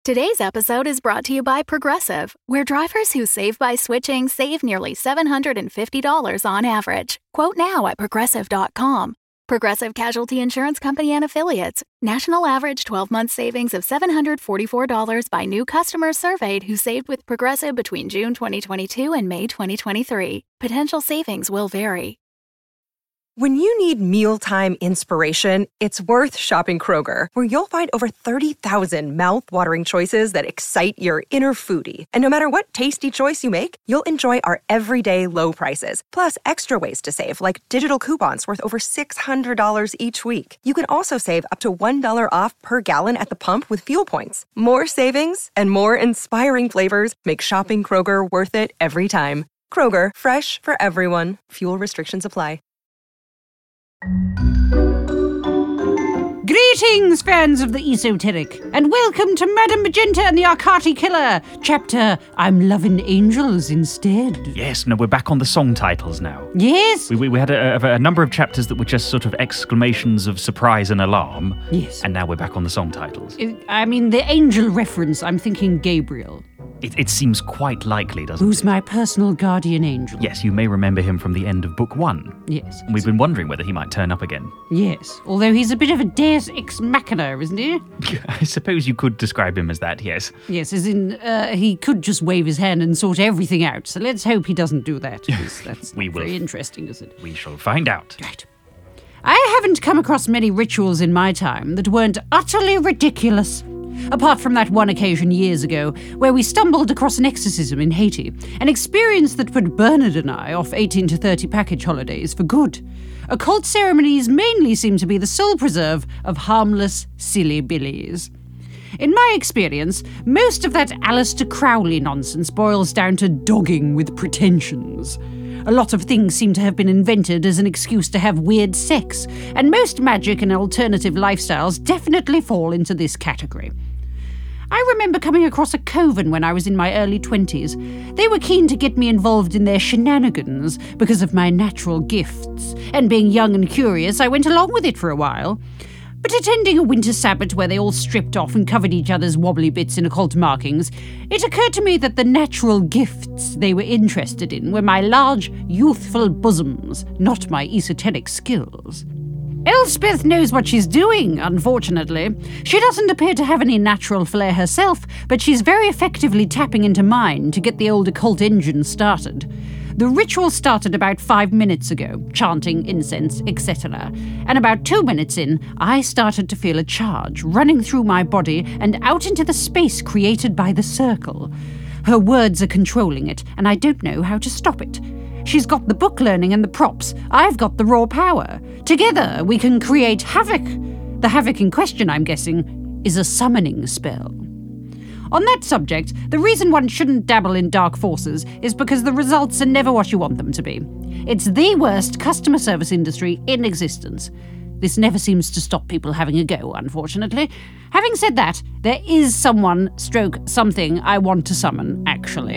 Today's episode is brought to you by Progressive, where drivers who save by switching save nearly $750 on average. Quote now at Progressive.com. Progressive Casualty Insurance Company and Affiliates. National average 12-month savings of $744 by new customers surveyed who saved with Progressive between June 2022 and May 2023. Potential savings will vary. When you need mealtime inspiration, it's worth shopping Kroger, where you'll find over 30,000 mouth-watering choices that excite your inner foodie. And no matter what tasty choice you make, you'll enjoy our everyday low prices, plus extra ways to save, like digital coupons worth over $600 each week. You can also save up to $1 off per gallon at the pump with fuel points. More savings and more inspiring flavors make shopping Kroger worth it every time. Kroger, fresh for everyone. Fuel restrictions apply. Greetings, fans of the esoteric, and welcome to Madame Magenta and the Arcati Killer, chapter I'm Loving Angels Instead. Yes, no, we're back on the song titles now. Yes. We had a number of chapters that were just sort of exclamations of surprise and alarm. Yes. And now we're back on the song titles. I mean, the angel reference, I'm thinking Gabriel. It seems quite likely, doesn't it? Who's my personal guardian angel. Yes, you may remember him from the end of Book 1. Yes. We've been wondering whether he might turn up again. Yes, although he's a bit of a deus ex machina, isn't he? I suppose you could describe him as that, yes. Yes, as in, he could just wave his hand and sort everything out, so let's hope he doesn't do that, because that's We will. very interesting, is it? We shall find out. Right. I haven't come across many rituals in my time that weren't utterly ridiculous. Apart from that one occasion years ago, where we stumbled across an exorcism in Haiti, an experience that put Bernard and I off 18 to 30 package holidays for good. Occult ceremonies mainly seem to be the sole preserve of harmless, silly billies. In my experience, most of that Aleister Crowley nonsense boils down to dogging with pretensions. A lot of things seem to have been invented as an excuse to have weird sex, and most magic and alternative lifestyles definitely fall into this category. I remember coming across a coven when I was in my early 20s. They were keen to get me involved in their shenanigans because of my natural gifts, and being young and curious, I went along with it for a while. But attending a winter sabbat where they all stripped off and covered each other's wobbly bits in occult markings, it occurred to me that the natural gifts they were interested in were my large, youthful bosoms, not my esoteric skills. Elspeth knows what she's doing, unfortunately. She doesn't appear to have any natural flair herself, but she's very effectively tapping into mine to get the old occult engine started. The ritual started about 5 minutes ago, chanting, incense, etc. And about 2 minutes in, I started to feel a charge running through my body and out into the space created by the circle. Her words are controlling it, and I don't know how to stop it. She's got the book learning and the props. I've got the raw power. Together, we can create havoc. The havoc in question, I'm guessing, is a summoning spell. On that subject, the reason one shouldn't dabble in dark forces is because the results are never what you want them to be. It's the worst customer service industry in existence. This never seems to stop people having a go, unfortunately. Having said that, there is something I want to summon, actually.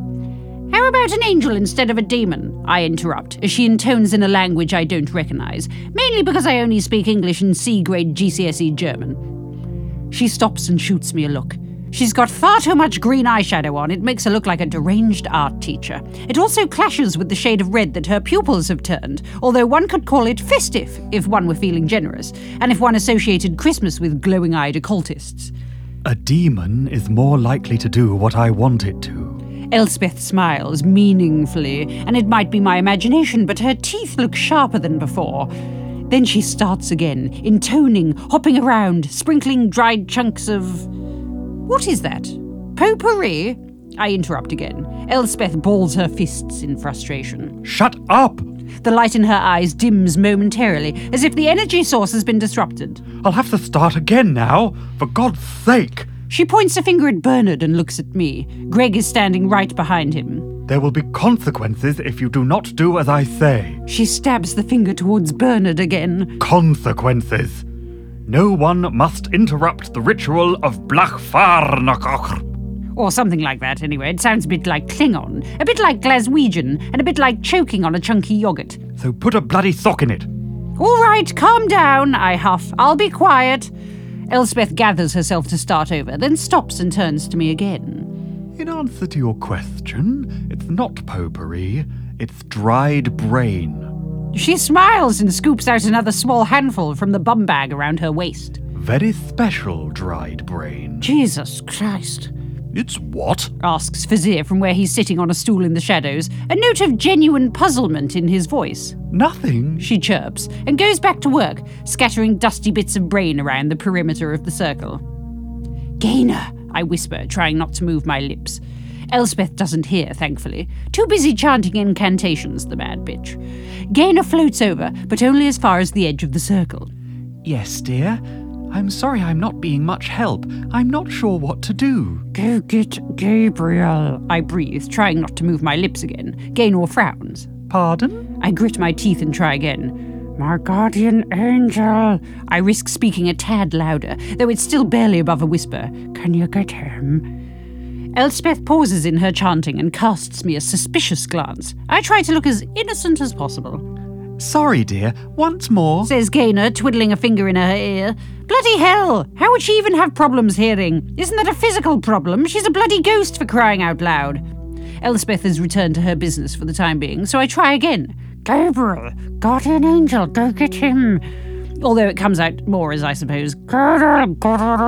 How about an angel instead of a demon? I interrupt, as she intones in a language I don't recognise, mainly because I only speak English and C-grade GCSE German. She stops and shoots me a look. She's got far too much green eyeshadow on, it makes her look like a deranged art teacher. It also clashes with the shade of red that her pupils have turned, although one could call it festive if one were feeling generous, and if one associated Christmas with glowing-eyed occultists. A demon is more likely to do what I want it to. Elspeth smiles meaningfully, and it might be my imagination, but her teeth look sharper than before. Then she starts again, intoning, hopping around, sprinkling dried chunks of... What is that? Potpourri? I interrupt again. Elspeth balls her fists in frustration. Shut up! The light in her eyes dims momentarily, as if the energy source has been disrupted. I'll have to start again now, for God's sake! She points a finger at Bernard and looks at me. Greg is standing right behind him. There will be consequences if you do not do as I say. She stabs the finger towards Bernard again. Consequences. No one must interrupt the ritual of Blachfarnakochr. Or something like that, anyway. It sounds a bit like Klingon, a bit like Glaswegian, and a bit like choking on a chunky yoghurt. So put a bloody sock in it. All right, calm down, I huff. I'll be quiet. Elspeth gathers herself to start over, then stops and turns to me again. In answer to your question, it's not potpourri, it's dried brain. She smiles and scoops out another small handful from the bum bag around her waist. Very special dried brain. Jesus Christ. It's what? Asks Vizier from where he's sitting on a stool in the shadows, a note of genuine puzzlement in his voice. Nothing. She chirps, and goes back to work, scattering dusty bits of brain around the perimeter of the circle. Gaynor, I whisper, trying not to move my lips. Elspeth doesn't hear, thankfully. Too busy chanting incantations, the mad bitch. Gaynor floats over, but only as far as the edge of the circle. Yes, dear. I'm sorry I'm not being much help. I'm not sure what to do. Go get Gabriel, I breathe, trying not to move my lips again. Gaynor frowns. Pardon? I grit my teeth and try again. My guardian angel. I risk speaking a tad louder, though it's still barely above a whisper. Can you get him? Elspeth pauses in her chanting and casts me a suspicious glance. I try to look as innocent as possible. Sorry, dear. Once more. Says Gaynor, twiddling a finger in her ear. Bloody hell! How would she even have problems hearing? Isn't that a physical problem? She's a bloody ghost, for crying out loud. Elspeth has returned to her business for the time being, so I try again. Gabriel, guardian angel, go get him. Although it comes out more as I suppose. Get him.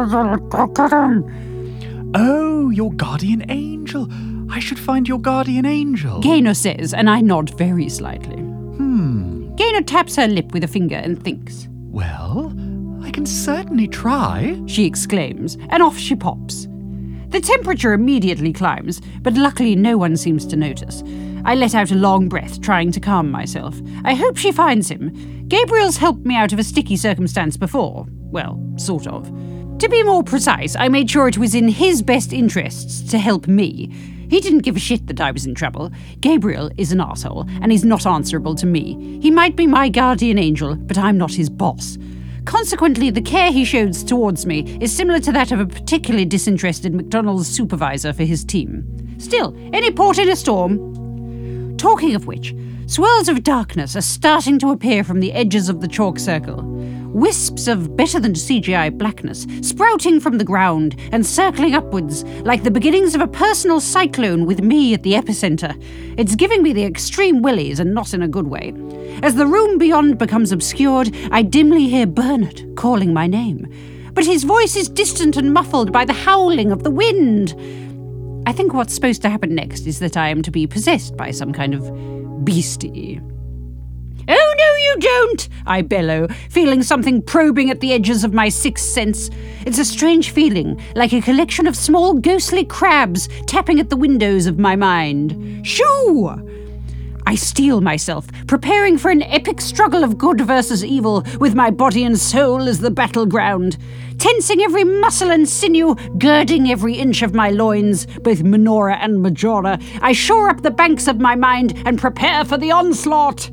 Oh, your guardian angel. I should find your guardian angel. Gaynor says, and I nod very slightly. Gaynor taps her lip with a finger and thinks. Well, I can certainly try, she exclaims, and off she pops. The temperature immediately climbs, but luckily no one seems to notice. I let out a long breath, trying to calm myself. I hope she finds him. Gabriel's helped me out of a sticky circumstance before. Well, sort of. To be more precise, I made sure it was in his best interests to help me. He didn't give a shit that I was in trouble. Gabriel is an arsehole, and he's not answerable to me. He might be my guardian angel, but I'm not his boss. Consequently, the care he shows towards me is similar to that of a particularly disinterested McDonald's supervisor for his team. Still, any port in a storm. Talking of which, swirls of darkness are starting to appear from the edges of the chalk circle. Wisps of better-than-CGI blackness sprouting from the ground and circling upwards like the beginnings of a personal cyclone with me at the epicenter. It's giving me the extreme willies, and not in a good way. As the room beyond becomes obscured, I dimly hear Bernard calling my name. But his voice is distant and muffled by the howling of the wind. I think what's supposed to happen next is that I am to be possessed by some kind of beastie. Oh, no, you don't, I bellow, feeling something probing at the edges of my sixth sense. It's a strange feeling, like a collection of small ghostly crabs tapping at the windows of my mind. Shoo! I steel myself, preparing for an epic struggle of good versus evil, with my body and soul as the battleground. Tensing every muscle and sinew, girding every inch of my loins, both minora and majora, I shore up the banks of my mind and prepare for the onslaught.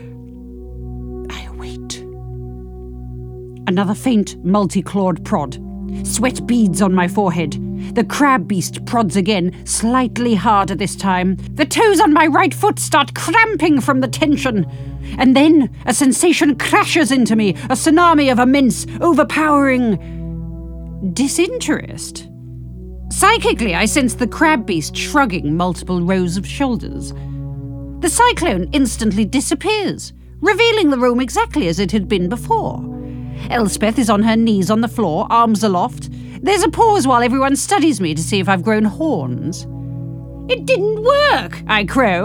I await. Another faint, multi-clawed prod. Sweat beads on my forehead. The crab beast prods again, slightly harder this time. The toes on my right foot start cramping from the tension. And then a sensation crashes into me, a tsunami of immense, overpowering disinterest. Psychically, I sense the crab beast shrugging multiple rows of shoulders. The cyclone instantly disappears, revealing the room exactly as it had been before. Elspeth is on her knees on the floor, arms aloft. There's a pause while everyone studies me to see if I've grown horns. It didn't work, I crow.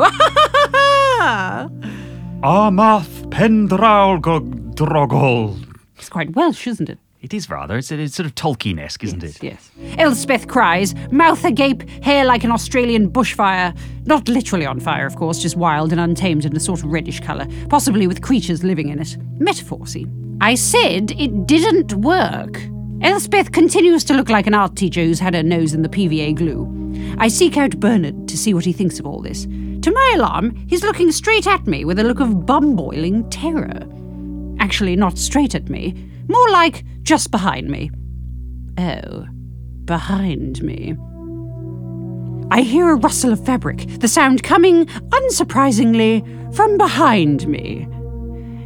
Armath Pendralgodrogol. It's quite Welsh, isn't it? It is rather. It's sort of Tolkien-esque, isn't it? Yes. Elspeth cries, mouth agape, hair like an Australian bushfire. Not literally on fire, of course, just wild and untamed in a sort of reddish colour, possibly with creatures living in it. Metaphor-y. I said it didn't work. Elspeth continues to look like an art teacher who's had her nose in the PVA glue. I seek out Bernard to see what he thinks of all this. To my alarm, he's looking straight at me with a look of bum-boiling terror. Actually, not straight at me. More like just behind me. Oh, behind me. I hear a rustle of fabric, the sound coming, unsurprisingly, from behind me.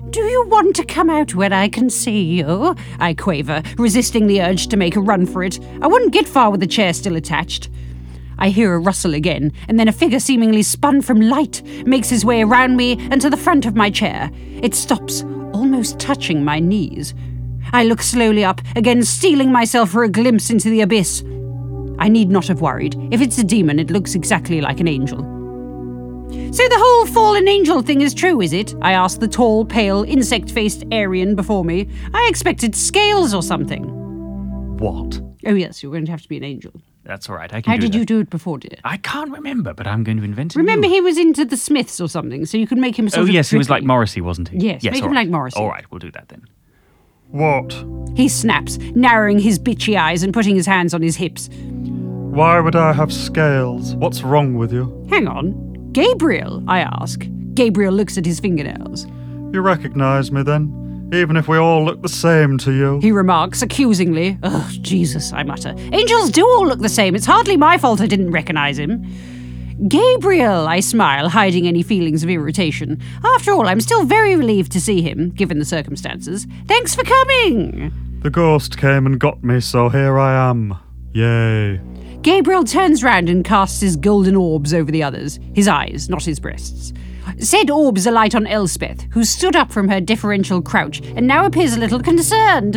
Do you want to come out where I can see you? I quaver, resisting the urge to make a run for it. I wouldn't get far with the chair still attached. I hear a rustle again, and then a figure seemingly spun from light makes his way around me and to the front of my chair. It stops, almost touching my knees. I look slowly up, again steeling myself for a glimpse into the abyss. I need not have worried. If it's a demon, it looks exactly like an angel. So the whole fallen angel thing is true, is it? I asked the tall, pale, insect-faced Aryan before me. I expected scales or something. What? Oh yes, you're going to have to be an angel. That's all right, I can How do did that. you do it before, dear? I can't remember, but I'm going to invent it. Remember he was into the Smiths or something, so you could make him sort of... Oh, yes, he was like tricky. Morrissey, wasn't he? Yes, make all him right. like Morrissey. All right, we'll do that then. What? He snaps, narrowing his bitchy eyes and putting his hands on his hips. Why would I have scales? What's wrong with you? Hang on. Gabriel, I ask. Gabriel looks at his fingernails. You recognise me then? Even if we all look the same to you? He remarks accusingly. Oh, Jesus, I mutter. Angels do all look the same. It's hardly my fault I didn't recognise him. Gabriel, I smile, hiding any feelings of irritation. After all, I'm still very relieved to see him, given the circumstances. Thanks for coming. The ghost came and got me, so here I am. Yay. Gabriel turns round and casts his golden orbs over the others. His eyes, not his breasts. Said orbs alight on Elspeth, who stood up from her deferential crouch and now appears a little concerned.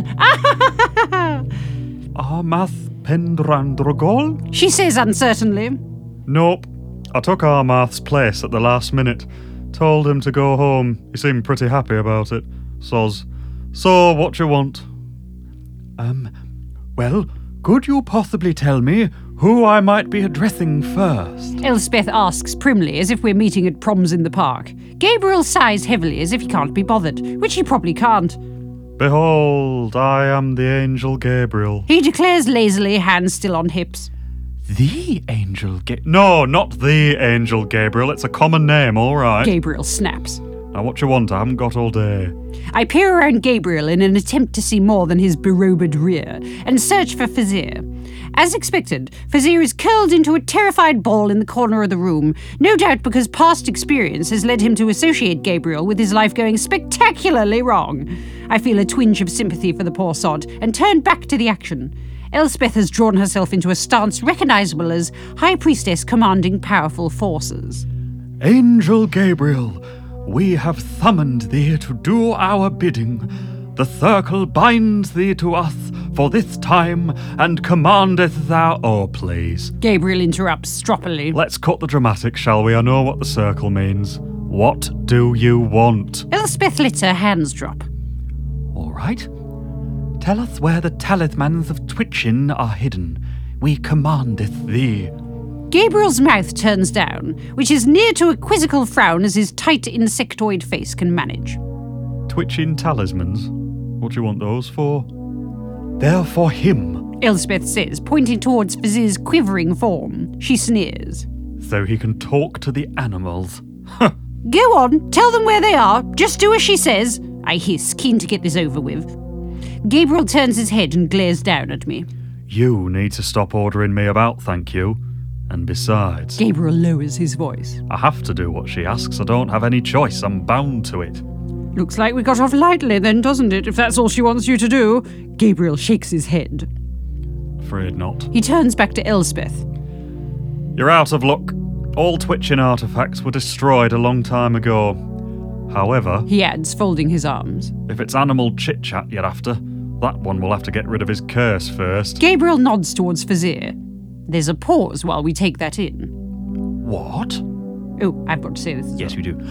Armath Pendrandrogol? She says uncertainly. Nope. I took Armath's place at the last minute. Told him to go home. He seemed pretty happy about it. Soz. So, what you want? Well, could you possibly tell me who I might be addressing first? Elspeth asks primly, as if we're meeting at proms in the park. Gabriel sighs heavily, as if he can't be bothered, which he probably can't. Behold, I am the angel Gabriel. He declares lazily, hands still on hips. The angel No, not the angel Gabriel. It's a common name, all right. Gabriel snaps. Now, what you want? I haven't got all day. I peer around Gabriel in an attempt to see more than his berobed rear, and search for Fazir. As expected, Fazir is curled into a terrified ball in the corner of the room, no doubt because past experience has led him to associate Gabriel with his life going spectacularly wrong. I feel a twinge of sympathy for the poor sod, and turn back to the action. Elspeth has drawn herself into a stance recognizable as High Priestess commanding powerful forces. Angel Gabriel, we have summoned thee to do our bidding. The circle binds thee to us for this time, and commandeth thou... Oh, please. Gabriel interrupts stroppily. Let's cut the dramatic, shall we? I know what the circle means. What do you want? Elspeth lets her hands drop. All right. Tell us where the talismans of Twitchin are hidden. We commandeth thee. Gabriel's mouth turns down, which is near to a quizzical frown as his tight insectoid face can manage. Twitchin talismans? What do you want those for? They're for him. Elspeth says, pointing towards Fazir's quivering form. She sneers. So he can talk to the animals. Go on, tell them where they are. Just do as she says. I hiss, keen to get this over with. Gabriel turns his head and glares down at me. You need to stop ordering me about, thank you. And besides, Gabriel lowers his voice. I have to do what she asks. I don't have any choice. I'm bound to it. Looks like we got off lightly then, doesn't it, if that's all she wants you to do? Gabriel shakes his head. Afraid not. He turns back to Elspeth. You're out of luck. All Twitchin artifacts were destroyed a long time ago. However, He adds, folding his arms. if it's animal chit-chat you're after, that one will have to get rid of his curse first. Gabriel nods towards Fazir. There's a pause while we take that in. What? Oh, I've got to say this as Yes, you do.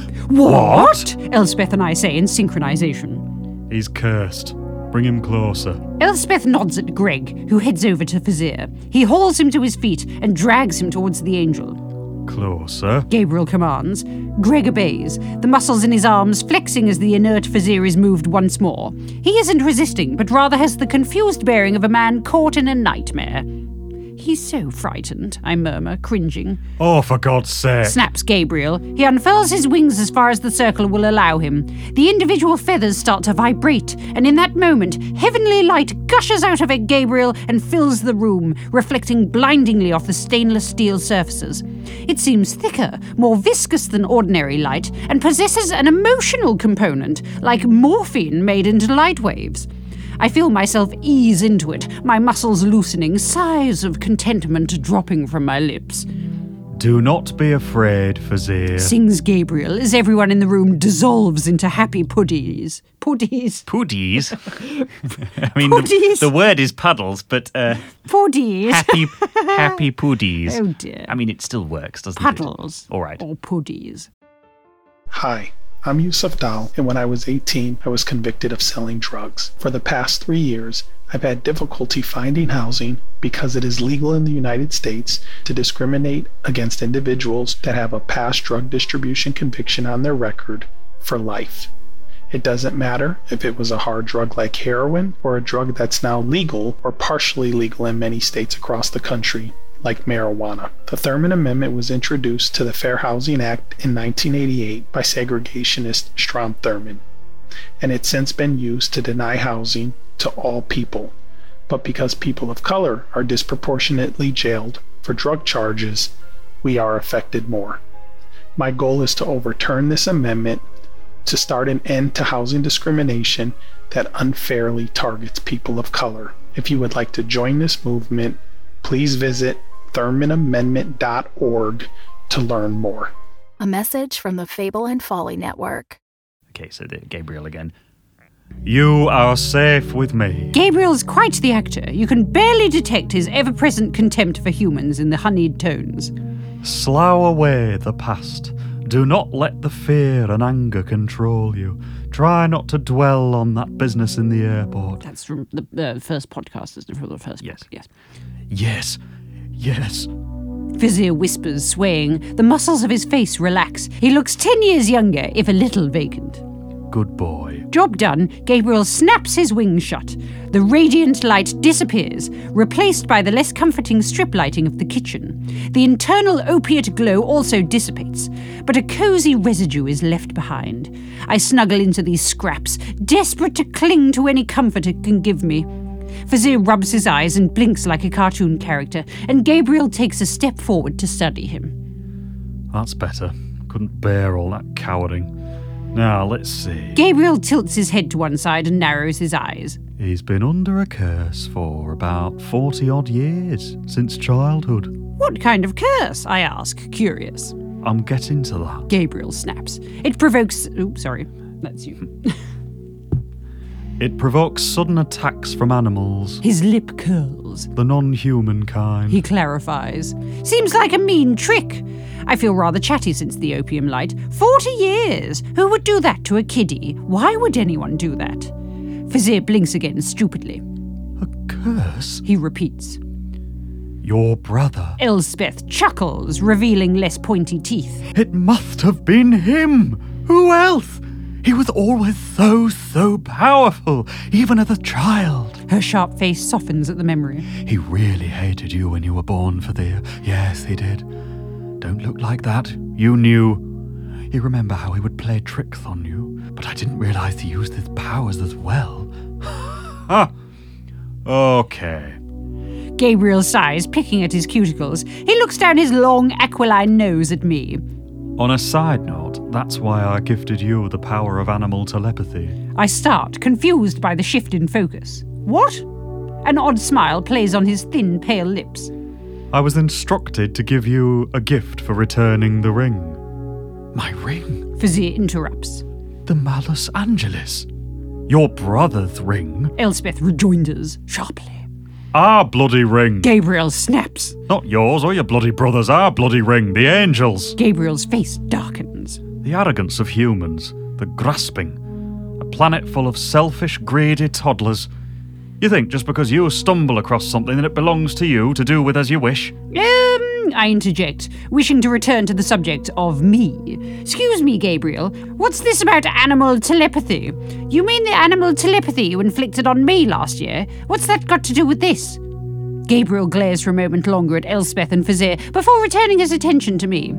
What? Elspeth and I say in synchronization. He's cursed. Bring him closer. Elspeth nods at Greg, who heads over to Fazir. He hauls him to his feet and drags him towards the angel. Closer? Gabriel commands. Greg obeys, the muscles in his arms flexing as the inert Fazir is moved once more. He isn't resisting, but rather has the confused bearing of a man caught in a nightmare. He's so frightened, I murmur, cringing. Oh, for God's sake. Snaps Gabriel. He unfurls his wings as far as the circle will allow him. The individual feathers start to vibrate, and in that moment, heavenly light gushes out of it, Gabriel, and fills the room, reflecting blindingly off the stainless steel surfaces. It seems thicker, more viscous than ordinary light, and possesses an emotional component, like morphine made into light waves. I feel myself ease into it, my muscles loosening, sighs of contentment dropping from my lips. Do not be afraid, Fazir. Sings Gabriel as everyone in the room dissolves into happy puddies. Puddies? Puddies? I mean, Puddies. the word is puddles, but Puddies. happy puddies. Oh dear. I mean, it still works, doesn't Puddles. it? All right. Or puddies. Hi, I'm Yusuf Dal, and when I was 18, I was convicted of selling drugs. For the past 3 years, I've had difficulty finding housing because it is legal in the United States to discriminate against individuals that have a past drug distribution conviction on their record for life. It doesn't matter if it was a hard drug like heroin or a drug that's now legal or partially legal in many states across the country, like marijuana. The Thurman Amendment was introduced to the Fair Housing Act in 1988 by segregationist Strom Thurmond, and it's since been used to deny housing to all people. But because people of color are disproportionately jailed for drug charges, we are affected more. My goal is to overturn this amendment to start an end to housing discrimination that unfairly targets people of color. If you would like to join this movement, please visit ThurmanAmendment.org to learn more. A message from the Fable and Folly Network. Okay, so Gabriel again. You are safe with me. Gabriel's quite the actor. You can barely detect his ever-present contempt for humans in the honeyed tones. Slough away the past. Do not let the fear and anger control you. Try not to dwell on that business in the airport. That's from the first podcast, isn't it? From the first Yes. book. Yes. Yes, yes. Fazir whispers, swaying. The muscles of his face relax. He looks 10 years younger, if a little vacant. Good boy. Job done, Gabriel snaps his wings shut. The radiant light disappears, replaced by the less comforting strip lighting of the kitchen. The internal opiate glow also dissipates, but a cozy residue is left behind. I snuggle into these scraps, desperate to cling to any comfort it can give me. Fazir rubs his eyes and blinks like a cartoon character, and Gabriel takes a step forward to study him. That's better. Couldn't bear all that cowering. Now, let's see. Gabriel tilts his head to one side and narrows his eyes. He's been under a curse for about 40-odd years, since childhood. What kind of curse? I ask, curious. I'm getting to that. Gabriel snaps. It provokes... Oops, sorry. That's you. It provokes sudden attacks from animals, His lip curls. the non-human kind. He clarifies. Seems like a mean trick. I feel rather chatty since the opium light. 40 years! Who would do that to a kiddie? Why would anyone do that? Fazir blinks again stupidly. A curse? He repeats. Your brother. Elspeth chuckles, revealing less pointy teeth. It must have been him! Who else? He was always so powerful, even as a child. Her sharp face softens at the memory. He really hated you when you were born, Fazir. Yes, he did. Don't look like that. You knew. You remember how he would play tricks on you, but I didn't realize he used his powers as well. Okay. Gabriel sighs, picking at his cuticles. He looks down his long, aquiline nose at me. On a side note, that's why I gifted you the power of animal telepathy. I start, confused by the shift in focus. What? An odd smile plays on his thin, pale lips. I was instructed to give you a gift for returning the ring. My ring? Fazir interrupts. The Malus Angelis. Your brother's ring. Elspeth rejoinders, sharply. Our bloody ring. Gabriel snaps. Not yours or your bloody brother's, our bloody ring, the angels. Gabriel's face darkens. The arrogance of humans, the grasping. A planet full of selfish, greedy toddlers. You think just because you stumble across something that it belongs to you to do with as you wish? I interject, wishing to return to the subject of me. Excuse me, Gabriel, what's this about animal telepathy? You mean the animal telepathy you inflicted on me last year? What's that got to do with this? Gabriel glares for a moment longer at Elspeth and Vizier before returning his attention to me.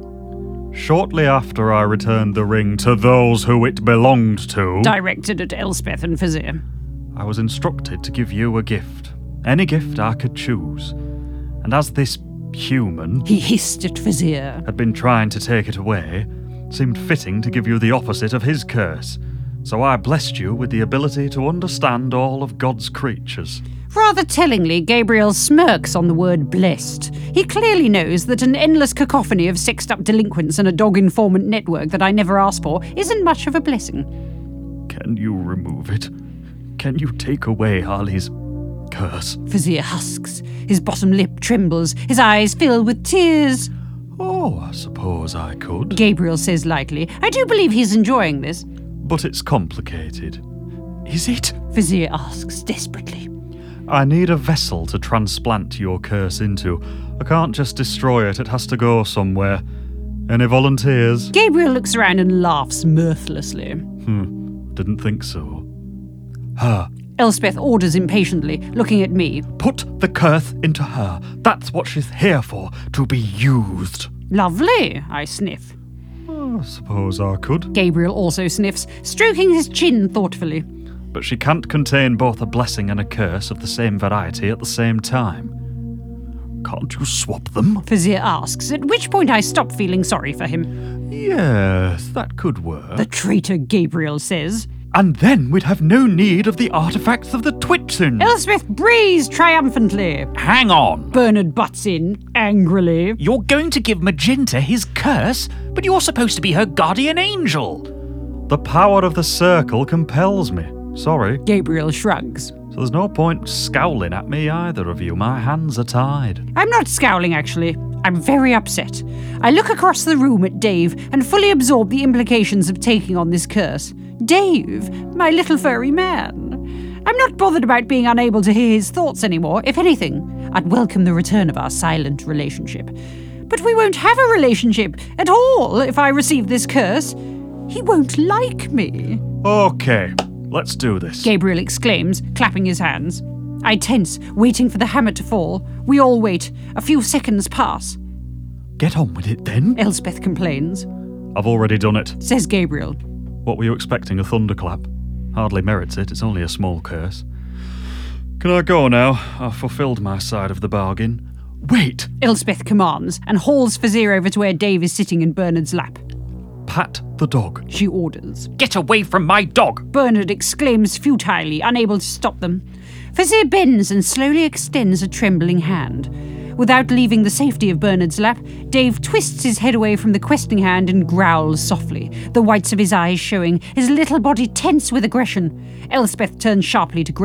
Shortly after I returned the ring to those who it belonged to, Directed at Elspeth and Vizier. I was instructed to give you a gift. Any gift I could choose. And as this human He hissed at Vizier. had been trying to take it away, seemed fitting to give you the opposite of his curse. So I blessed you with the ability to understand all of God's creatures. Rather tellingly, Gabriel smirks on the word blessed. He clearly knows that an endless cacophony of sexed-up delinquents and a dog informant network that I never asked for isn't much of a blessing. Can you remove it? Can you take away Harley's curse? Vizier husks. His bottom lip trembles. His eyes fill with tears. Oh, I suppose I could. Gabriel says lightly. I do believe he's enjoying this. But it's complicated. Is it? Vizier asks desperately. I need a vessel to transplant your curse into. I can't just destroy it, it has to go somewhere. Any volunteers? Gabriel looks around and laughs mirthlessly. Didn't think so. Her. Elspeth orders impatiently, looking at me. Put the curse into her. That's what she's here for, to be used. Lovely, I sniff. I suppose I could. Gabriel also sniffs, stroking his chin thoughtfully. But she can't contain both a blessing and a curse of the same variety at the same time. Can't you swap them? Vizier asks, at which point I stop feeling sorry for him. Yes, that could work. The traitor, Gabriel says. And then we'd have no need of the artifacts of the Twitsin. Elspeth breathes triumphantly. Hang on. Bernard butts in, angrily. You're going to give Magenta his curse, but you're supposed to be her guardian angel. The power of the circle compels me. Sorry. Gabriel shrugs. So there's no point scowling at me, either of you. My hands are tied. I'm not scowling, actually. I'm very upset. I look across the room at Dave and fully absorb the implications of taking on this curse. Dave, my little furry man. I'm not bothered about being unable to hear his thoughts anymore. If anything, I'd welcome the return of our silent relationship. But we won't have a relationship at all if I receive this curse. He won't like me. Okay, let's do this. Gabriel exclaims, clapping his hands. I tense, waiting for the hammer to fall. We all wait. A few seconds pass. Get on with it then. Elspeth complains. I've already done it. Says Gabriel. What were you expecting, a thunderclap? Hardly merits it, it's only a small curse. Can I go now? I've fulfilled my side of the bargain. Wait! Elspeth commands and hauls Vizier over to where Dave is sitting in Bernard's lap. Pat the dog. She orders. Get away from my dog! Bernard exclaims futilely, unable to stop them. Vizier bends and slowly extends a trembling hand. Without leaving the safety of Bernard's lap, Dave twists his head away from the questing hand and growls softly, the whites of his eyes showing, his little body tense with aggression. Elspeth turns sharply to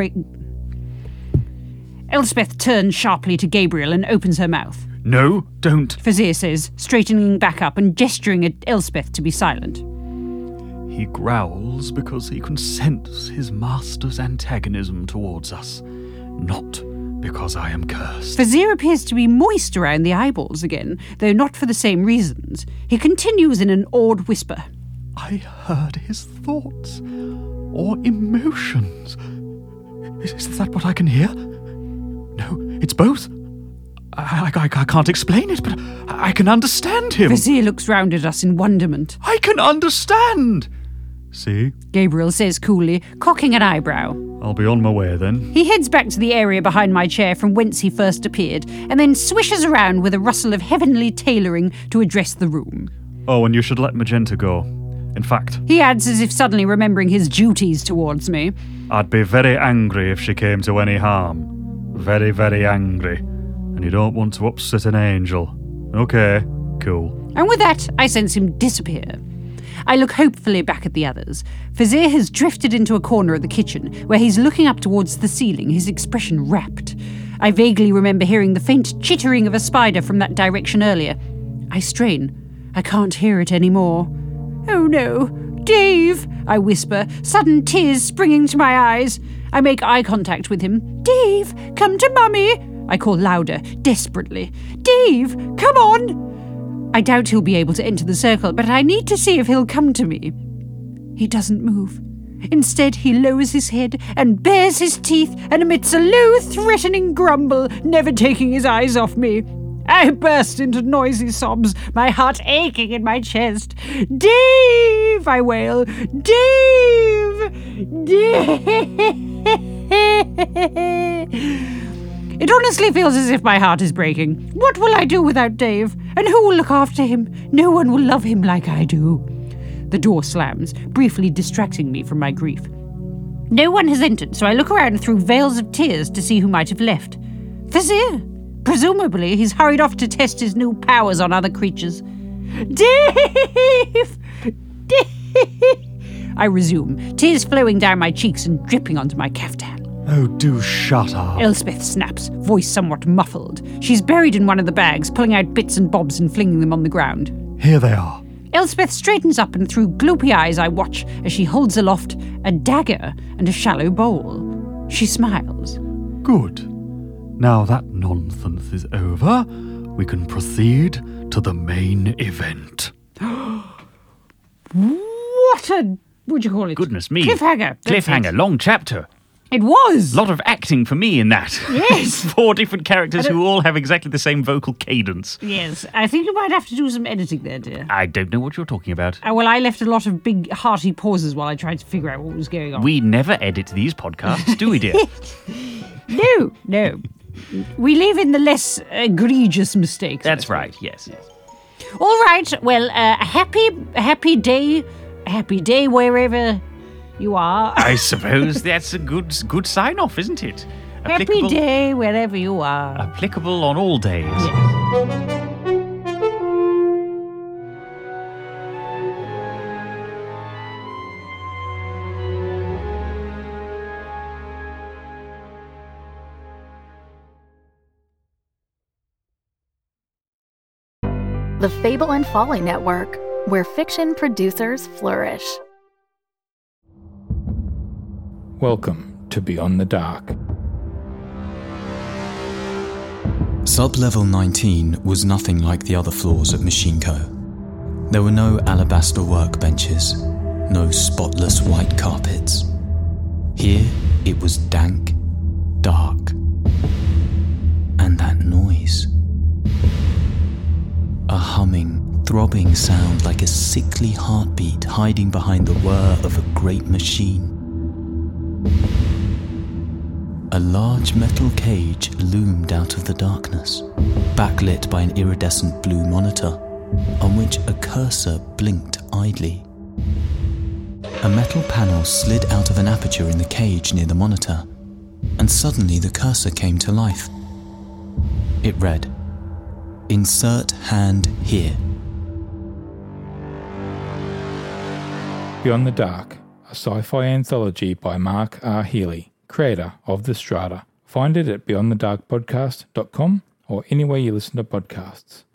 Gabriel and opens her mouth. No, don't. Vizier says, straightening back up and gesturing at Elspeth to be silent. He growls because he can sense his master's antagonism towards us, not because I am cursed. Vizier appears to be moist around the eyeballs again, though not for the same reasons. He continues in an awed whisper. I heard his thoughts or emotions. Is that what I can hear? No, it's both. I can't explain it, but I can understand him. Vizier looks round at us in wonderment. I can understand. See? Gabriel says coolly, cocking an eyebrow. I'll be on my way then. He heads back to the area behind my chair from whence he first appeared, and then swishes around with a rustle of heavenly tailoring to address the room. Oh, and you should let Magenta go. In fact, He adds as if suddenly remembering his duties towards me. I'd be very angry if she came to any harm. Very, very angry. And you don't want to upset an angel. Okay, cool. And with that, I sense him disappear. I look hopefully back at the others. Vizier has drifted into a corner of the kitchen, where he's looking up towards the ceiling, his expression rapt. I vaguely remember hearing the faint chittering of a spider from that direction earlier. I strain. I can't hear it anymore. Oh no, Dave, I whisper, sudden tears springing to my eyes. I make eye contact with him. Dave, come to Mummy, I call louder, desperately. Dave, come on! I doubt he'll be able to enter the circle, but I need to see if he'll come to me. He doesn't move. Instead, he lowers his head and bares his teeth and emits a low, threatening grumble, never taking his eyes off me. I burst into noisy sobs, my heart aching in my chest. "Dave!" I wail. "Dave! Dave!" It honestly feels as if my heart is breaking. What will I do without Dave? And who will look after him? No one will love him like I do. The door slams, briefly distracting me from my grief. No one has entered, so I look around through veils of tears to see who might have left. Fazir! Presumably, he's hurried off to test his new powers on other creatures. "Dave! Dave!" I resume, tears flowing down my cheeks and dripping onto my caftan. Oh, do shut up. Elspeth snaps, voice somewhat muffled. She's buried in one of the bags, pulling out bits and bobs and flinging them on the ground. Here they are. Elspeth straightens up, and through gloopy eyes I watch as she holds aloft a dagger and a shallow bowl. She smiles. Good. Now that nonsense is over, we can proceed to the main event. What a... what'd you call it? Goodness me. Cliffhanger. That's Cliffhanger, it. long chapter. It was. Lot of acting for me in that. Yes. 4 different characters who all have exactly the same vocal cadence. Yes, I think you might have to do some editing there, dear. I don't know what you're talking about. Well, I left a lot of big, hearty pauses while I tried to figure out what was going on. We never edit these podcasts, do we, dear? No. We live in the less egregious mistakes. That's right, yes. All right, well, a happy day wherever you are. I suppose that's a good sign-off, isn't it? Happy day wherever you are. Applicable on all days. Yes. The Fable and Folly Network, where fiction producers flourish. Welcome to Beyond the Dark. Sub-level 19 was nothing like the other floors at Machine Co. There were no alabaster workbenches, no spotless white carpets. Here it was dank, dark, and that noise. A humming, throbbing sound like a sickly heartbeat hiding behind the whir of a great machine. A large metal cage loomed out of the darkness, backlit by an iridescent blue monitor, on which a cursor blinked idly. A metal panel slid out of an aperture in the cage near the monitor, and suddenly the cursor came to life. It read, "Insert hand here." Beyond the Dark, a sci-fi anthology by Mark R. Healy, creator of The Strata. Find it at beyondthedarkpodcast.com or anywhere you listen to podcasts.